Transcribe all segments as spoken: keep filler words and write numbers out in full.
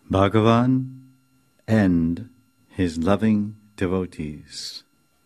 Bhagavan and his loving devotees.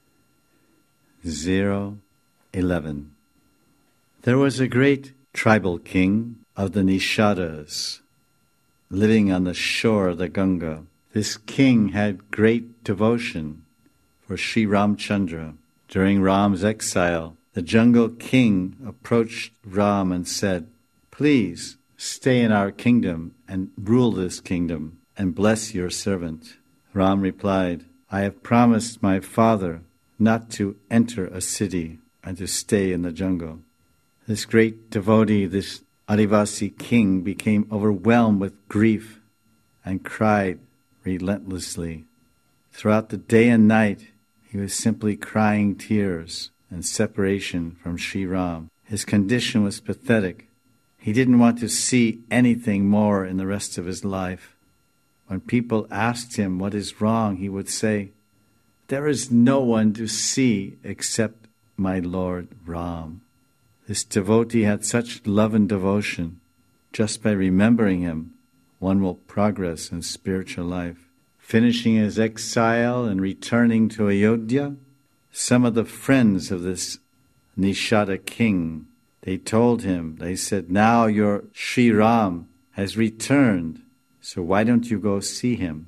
zero eleven. There was a great tribal king of the Nishadas living on the shore of the Ganga. This king had great devotion for Sri Ramchandra. During Ram's exile, the jungle king approached Ram and said, "Please stay in our kingdom and rule this kingdom and bless your servant." Ram replied, "I have promised my father not to enter a city and to stay in the jungle." This great devotee, this Adivasi king, became overwhelmed with grief and cried relentlessly. Throughout the day and night, he was simply crying tears and separation from Sri Ram. His condition was pathetic. He didn't want to see anything more in the rest of his life. When people asked him what is wrong, he would say, "There is no one to see except my Lord Ram." This devotee had such love and devotion. Just by remembering him, one will progress in spiritual life. Finishing his exile and returning to Ayodhya, some of the friends of this Nishada king, they told him, they said, "Now your Sri Ram has returned, so why don't you go see him?"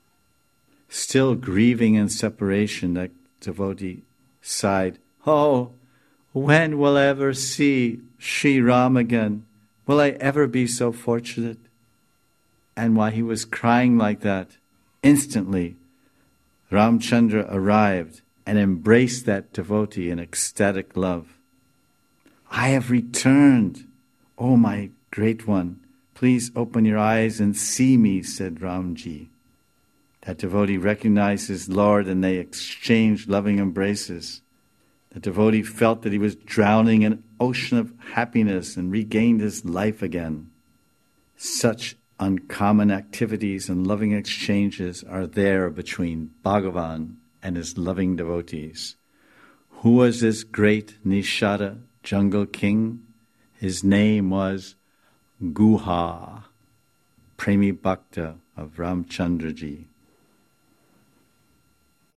Still grieving in separation, that devotee sighed, "Oh, when will I ever see Sri Ram again? Will I ever be so fortunate?" And while he was crying like that, instantly Ramchandra arrived and embraced that devotee in ecstatic love. "I have returned, oh my great one. Please open your eyes and see me," said Ramji. That devotee recognized his Lord and they exchanged loving embraces. The devotee felt that he was drowning in an ocean of happiness and regained his life again. Such uncommon activities and loving exchanges are there between Bhagavan and his loving devotees. Who was this great Nishada jungle king? His name was Guha, Premi Bhakta of Ramchandraji.